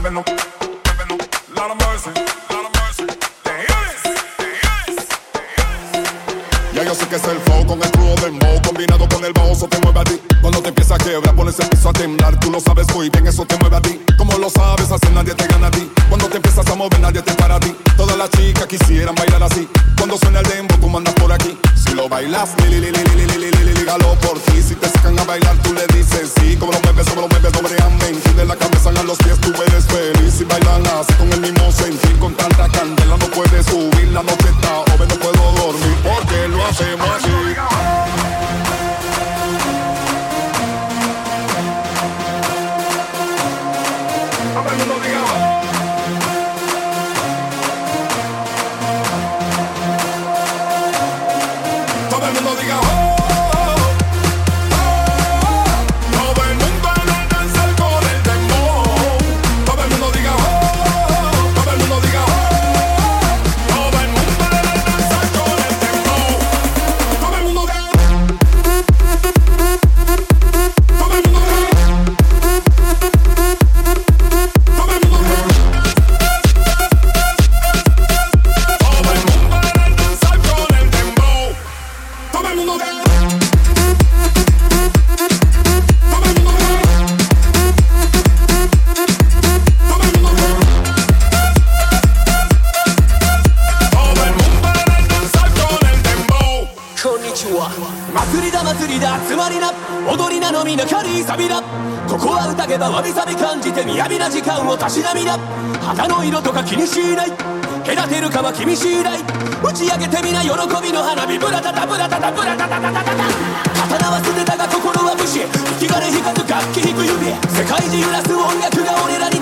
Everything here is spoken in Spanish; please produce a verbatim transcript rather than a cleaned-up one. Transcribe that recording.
muévelo, muévelo. Lot of mercy, lot of mercy. Ya yo sé que es el flow con el crudo del mo, combinado con el bajo, eso te mueve a ti. Cuando te empieza a quebrar, pones el piso a temblar. Tú lo sabes muy bien, eso te mueve a ti. Como lo sabes hacer, nadie te gana a ti. Cuando te empiezas a mover, nadie te para a ti. Todas las chicas quisieran bailar así. Cuando suena el dembow, tú mandas por aquí. Si lo bailas, li, li, li, li, li, li, li, li, li, lígalo por ti. Si te sacan a bailar, tú le dices sí. Como lo mueves, como lo mueves, doblemente. De la cabeza a los pies, tú eres feliz. Si bailan así con el mismo sentir, con tanta candela, no puedes subir. La noche está joven, no puedo dormir porque lo hacemos así. Todo el mundo diga oh. Todo el mundo diga oh. な時間をたしなみな肌の色とか気にしない隔てるかは君次第打ち上げてみな喜びの花火ブラタタブラタタブラタタタタタタ刀は捨てたが心は武士生き金光る楽器弾く指世界中揺らす音楽が俺らに